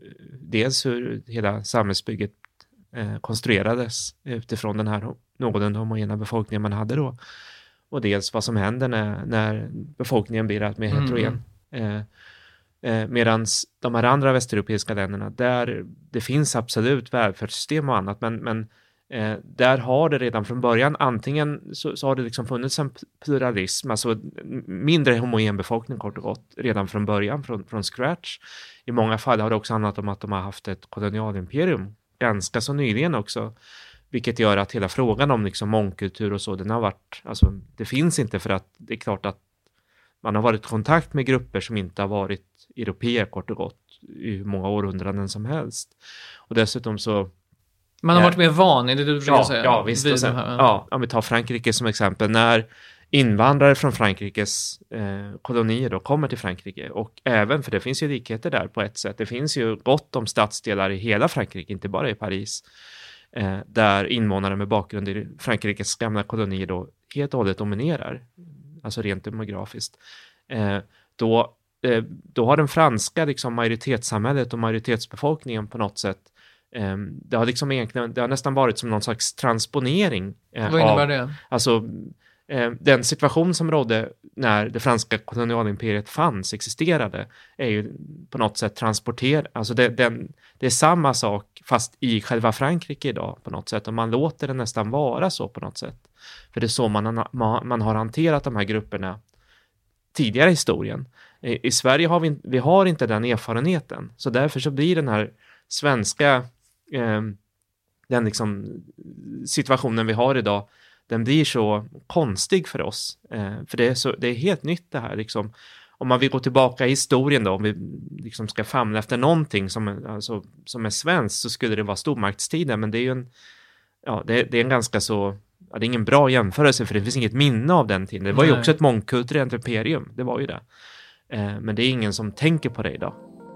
dels hur hela samhällsbygget eh, konstruerades utifrån den här någorlunda homogena befolkningen man hade då. Och dels vad som händer när, när befolkningen blir allt mer Mm. heterogen. Eh, eh, Medan de här andra västeuropeiska länderna, där det finns absolut välfärdssystem och annat, men, men eh, där har det redan från början, antingen så, så har det liksom funnits en pluralism, alltså mindre homogen befolkning kort och gott, redan från början, från, från scratch. I många fall har det också handlat om att de har haft ett kolonialimperium, ganska så nyligen också. Vilket gör att hela frågan om liksom mångkultur och så, den har varit, alltså det finns inte, för att det är klart att man har varit i kontakt med grupper som inte har varit europeer kort och gott i hur många århundraden som helst. Och dessutom så... Man har Ja. varit mer van, är det du försöker Ja, säga? ja visst. Vid Och sen, de här- ja, om vi tar Frankrike som exempel. När invandrare från Frankrikes eh, kolonier då kommer till Frankrike, och även, för det finns ju likheter där på ett sätt, det finns ju gott om stadsdelar i hela Frankrike, inte bara i Paris, eh, där invånare med bakgrund i Frankrikes gamla kolonier då helt och hållet dominerar, alltså rent demografiskt. Eh, då, eh, då har den franska liksom majoritetssamhället och majoritetsbefolkningen på något sätt, eh, det har liksom egentligen, det har nästan varit som någon slags transponering eh, Vad innebär av, det? alltså eh, den situation som rådde när det franska kolonialimperiet fanns, existerade, är ju på något sätt transporterad, alltså det, den, det är samma sak fast i själva Frankrike idag på något sätt, och man låter det nästan vara så på något sätt. För det är så man, man, man har hanterat de här grupperna tidigare i historien. I, i Sverige har vi, vi har inte den erfarenheten, så därför så blir den här svenska eh, den liksom situationen vi har idag, den blir så konstig för oss. Eh, för det är, så, det är helt nytt det här. Liksom. Om man vill gå tillbaka i historien då, om vi liksom ska famla efter någonting som, alltså, som är svenskt, så skulle det vara stormaktstiden. Men det är ju en, ja, det, det är en ganska så, ja, det är ingen bra jämförelse, för det finns inget minne av den tiden. Det var ju Nej. också ett mångkulturellt imperium, det var ju det. Eh, men det är ingen som tänker på det idag.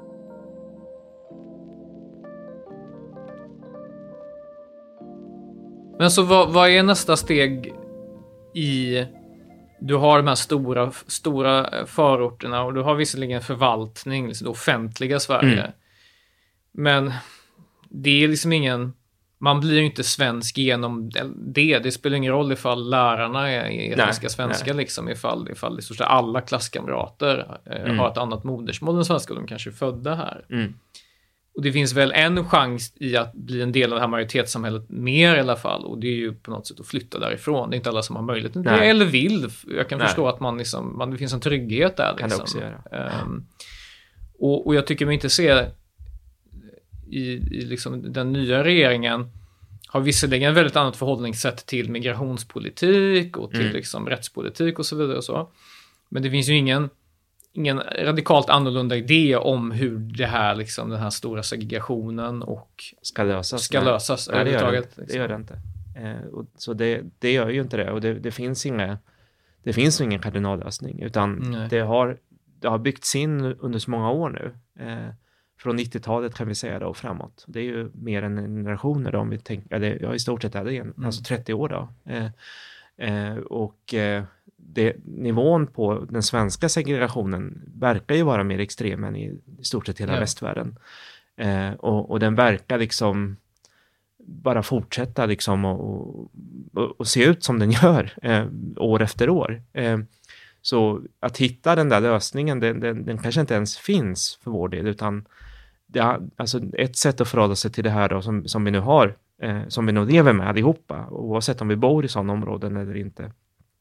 Men så vad, vad är nästa steg i... Du har de här stora, stora förorterna, och du har visserligen förvaltning, liksom det offentliga Sverige. Mm. Men det är liksom ingen... Man blir ju inte svensk genom det. Det spelar ingen roll ifall lärarna är etniska Nej, svenska, nej. liksom ifall, ifall i stort sett alla klasskamrater eh, Mm. har ett annat modersmål än svenska, och de kanske är födda här. Mm. Och det finns väl en chans i att bli en del av det här majoritetssamhället mer i alla fall. Och det är ju på något sätt att flytta därifrån. Det är inte alla som har möjlighet till det Nej. eller vill. Jag kan Nej. förstå att man liksom, man, det finns en trygghet där. Kan Liksom. det också göra. Ehm, och, och jag tycker mig inte se i, i liksom den nya regeringen har visserligen ett väldigt annat förhållningssätt till migrationspolitik och till Mm. liksom rättspolitik och så vidare och så. Men det finns ju ingen ingen radikalt annorlunda idé om hur det här, liksom, den här stora segregationen och Ska lösas. ska Nej. lösas Nej, det gör det, överhuvudtaget. inte. det gör det inte. Eh, och, så det, det gör ju inte det. Och det, det finns inga, det finns ingen kardinallösning, utan Nej. det har, det har byggts in under så många år nu. Eh, från nittiotalet kan vi säga då och framåt. Det är ju mer än en generation då, om vi tänker, eller ja, i stort sett är det en, Mm. alltså trettio år då. Eh, eh, och eh, det, nivån på den svenska segregationen verkar ju vara mer extrem än i, i stort sett hela Ja. västvärlden. Eh, och, och den verkar liksom bara fortsätta liksom och, och, och se ut som den gör eh, år efter år. Eh, så att hitta den där lösningen, den, den, den kanske inte ens finns för vår del, utan det är, alltså ett sätt att förhålla sig till det här då, som, som vi nu har, eh, som vi nu lever med allihopa, oavsett om vi bor i sådana områden eller inte,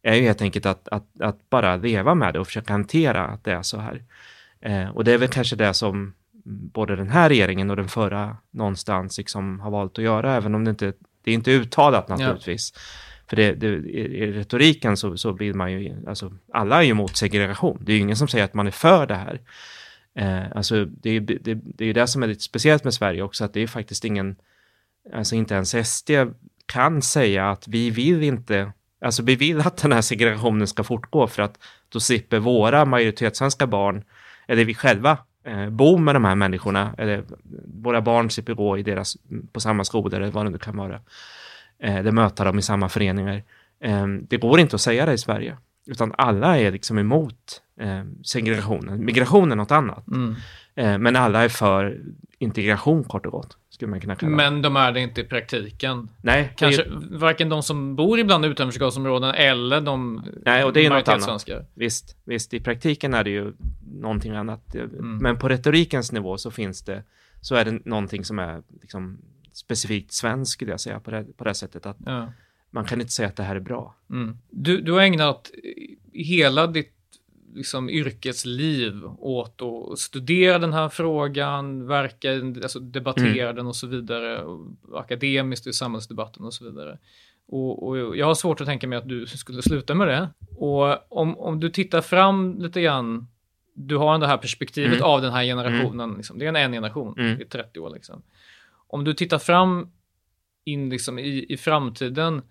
är ju helt enkelt att, att, att bara leva med det och försöka hantera att det är så här. Eh, och det är väl kanske det som både den här regeringen och den förra någonstans liksom har valt att göra, även om det inte det är inte uttalat naturligtvis. Ja. För det, det, i retoriken så, så vill man ju, alltså alla är ju emot segregation. Det är ju ingen som säger att man är för det här. Eh, alltså det, det, det är ju det som är lite speciellt med Sverige också, att det är faktiskt ingen, alltså inte ens S D kan säga att vi vill inte, alltså vi vill att den här segregationen ska fortgå, för att då slipper våra majoritetssvenska barn, eller vi själva, eh, bo med de här människorna, eller våra barn slipper gå i deras, på samma skolor eller vad det nu kan vara, eh, eller möta dem i samma föreningar. Eh, det går inte att säga det i Sverige, utan alla är liksom emot eh, segregationen. Migration är något annat. Mm. Eh, men alla är för integration, kort och gott, skulle man kunna kalla. Men de är det inte i praktiken. Nej. Kanske är... varken de som bor ibland utanförskapsområden eller de. Nej, och det är något annat. Visst, visst, i praktiken är det ju någonting annat. Mm. Men på retorikens nivå så finns det, så är det någonting som är liksom specifikt svensk, skulle jag säga, på det, på det sättet att ja. Man kan inte säga att det här är bra. Mm. Du, du har ägnat hela ditt liksom yrkesliv åt att studera den här frågan, verka, alltså debattera mm. den och så vidare, och akademiskt i samhällsdebatten och så vidare. Och, och jag har svårt att tänka mig att du skulle sluta med det. Och om, om du tittar fram lite grann, du har det här perspektivet mm. av den här generationen, mm. liksom, det är en, en generation, mm. det är trettio år liksom. Om du tittar fram in liksom i, i framtiden,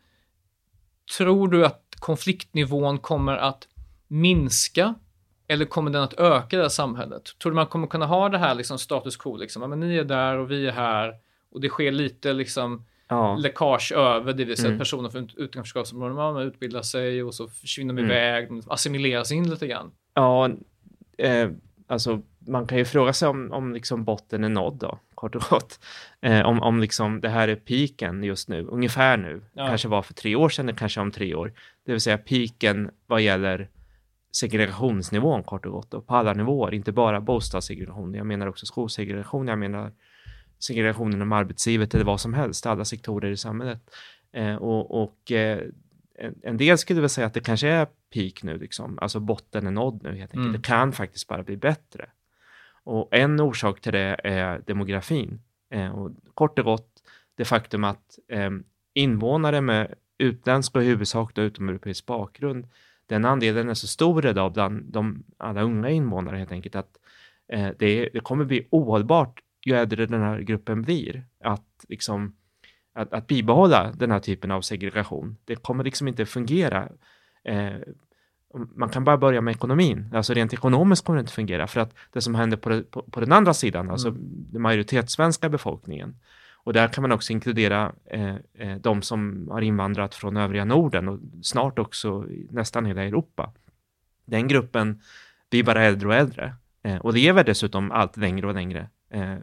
tror du att konfliktnivån kommer att minska eller kommer den att öka i det här samhället? Tror du man kommer kunna ha det här liksom status quo liksom? Ja, men ni är där och vi är här och det sker lite liksom ja. läckage över, det vill säga mm. personer från utanförskapsområden, man utbildar sig och så försvinner de mm. iväg, de assimileras in lite grann. Ja, eh, alltså man kan ju fråga sig om, om liksom botten är nådd då, kort och gott. Eh, om om liksom det här är piken just nu, ungefär nu. Ja. Kanske var för tre år sedan, eller kanske om tre år. Det vill säga piken vad gäller segregationsnivån, kort och gott. Och på alla nivåer, inte bara bostadssegregation. Jag menar också skolsegregation, jag menar segregationen inom arbetslivet eller vad som helst, alla sektorer i samhället. Eh, och och eh, en, en del skulle väl säga att det kanske är peak nu, liksom. Alltså botten är nådd nu helt enkelt. Mm. Det kan faktiskt bara bli bättre. Och en orsak till det är demografin. Eh, och kort och gott det faktum att eh, invånare med utländsk och huvudsakligen utomeuropeisk bakgrund, den andelen är så stor idag bland de alla unga invånare helt enkelt att eh, det, det kommer bli ohållbart ju äldre den här gruppen blir att liksom att, att bibehålla den här typen av segregation. Det kommer liksom inte fungera. Eh, man kan bara börja med ekonomin. Alltså rent ekonomiskt kommer det inte fungera, för att det som händer på, det, på, på den andra sidan, mm. alltså den majoritetssvenska befolkningen, och där kan man också inkludera eh, eh, de som har invandrat från övriga Norden och snart också nästan hela Europa. Den gruppen blir bara äldre och äldre eh, och lever dessutom allt längre och längre. Eh,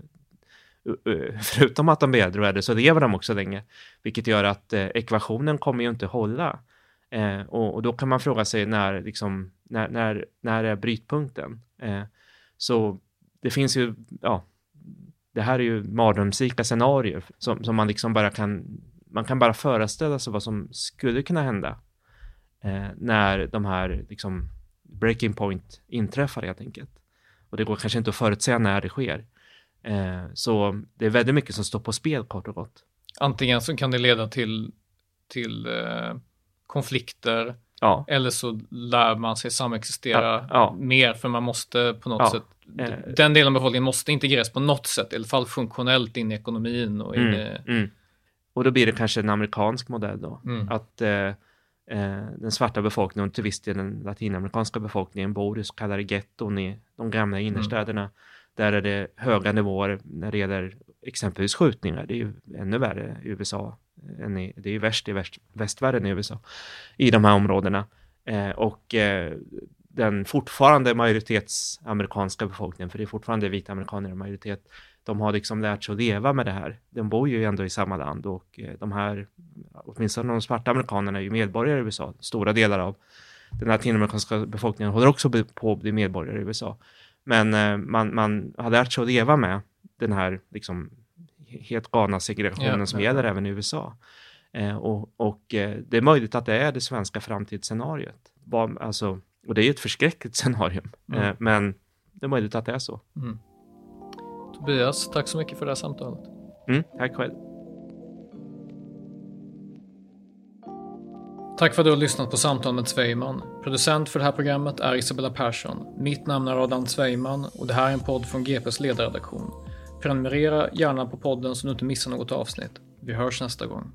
uh, förutom att de blir äldre och äldre så lever de också länge, vilket gör att eh, ekvationen kommer ju inte hålla. Eh, och, och då kan man fråga sig när, liksom, när, när, när är brytpunkten? Eh, så det finns ju, ja, det här är ju mardrömslika scenarier som, som man liksom bara kan, man kan bara föreställa sig vad som skulle kunna hända eh, när de här liksom breaking point inträffar helt enkelt. Och det går kanske inte att förutsäga när det sker. Eh, så det är väldigt mycket som står på spel, kort och gott. Antingen så kan det leda till, till eh, konflikter, ja. Eller så lär man sig samexistera ja. Ja. mer, för man måste på något ja. sätt, den delen av befolkningen måste integreras på något sätt, i alla fall funktionellt in i ekonomin. Och, in mm. i... Mm. och då blir det kanske en amerikansk modell då. Mm. Att eh, eh, den svarta befolkningen och till viss del den latinamerikanska befolkningen bor i så kallade getton i de gamla innerstäderna. Mm. Där är det höga nivåer när det gäller exempelvis skjutningar. Det är ju ännu värre i U S A. Än i, det är ju värst i väst, västvärlden i U S A. I de här områdena. Eh, och eh, den fortfarande majoritetsamerikanska befolkningen, för det är fortfarande vita amerikaner i majoritet, de har liksom lärt sig att leva med det här. De bor ju ändå i samma land, och eh, de här, åtminstone de svarta amerikanerna är ju medborgare i U S A. Stora delar av den latinamerikanska befolkningen håller också på att bli medborgare i U S A. Men eh, man, man har lärt sig att leva med den här liksom helt galna segregationen ja, som ja. gäller även i U S A. Eh, och och eh, det är möjligt att det är det svenska framtidsscenariot. Var, alltså, och det är ett förskräckligt scenarium. Mm. Eh, men det är möjligt att det är så. Mm. Tobias, tack så mycket för det här samtalet. Mm, tack själv. Tack för att du har lyssnat på Samtal med Zweiman. Producent för det här programmet är Isabella Persson. Mitt namn är Adam Zweiman och det här är en podd från G P:s ledarredaktion. Prenumerera gärna på podden så du inte missar något avsnitt. Vi hörs nästa gång.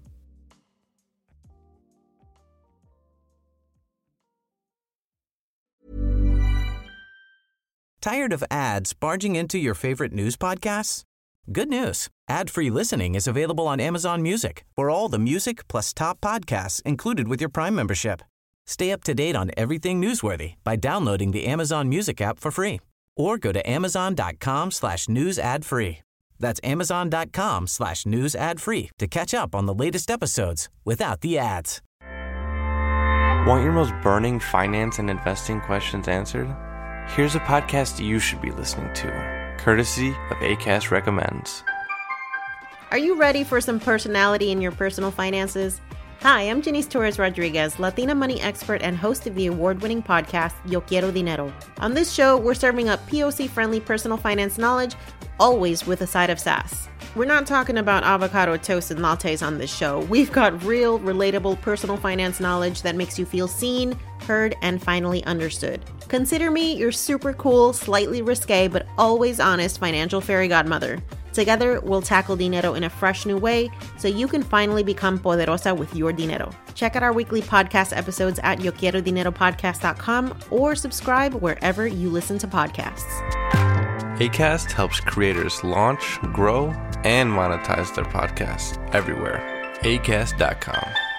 Tired of ads barging into your favorite news podcasts? Good news. Ad-free listening is available on Amazon Music for all the music plus top podcasts included with your Prime membership. Stay up to date on everything newsworthy by downloading the Amazon Music app for free or go to amazon.com slash news ad free. That's amazon.com slash news ad free to catch up on the latest episodes without the ads. Want your most burning finance and investing questions answered? Here's a podcast you should be listening to, courtesy of Acast Recommends. Are you ready for some personality in your personal finances? Hi, I'm Janice Torres-Rodriguez, Latina money expert and host of the award-winning podcast, Yo Quiero Dinero. On this show, we're serving up P O C-friendly personal finance knowledge, always with a side of sass. We're not talking about avocado toast and lattes on this show. We've got real, relatable personal finance knowledge that makes you feel seen, heard, and finally understood. Consider me your super cool, slightly risque, but always honest financial fairy godmother. Together, we'll tackle dinero in a fresh new way so you can finally become poderosa with your dinero. Check out our weekly podcast episodes at yo quiero dinero podcast dot com or subscribe wherever you listen to podcasts. Acast helps creators launch, grow, and monetize their podcasts everywhere. acast dot com.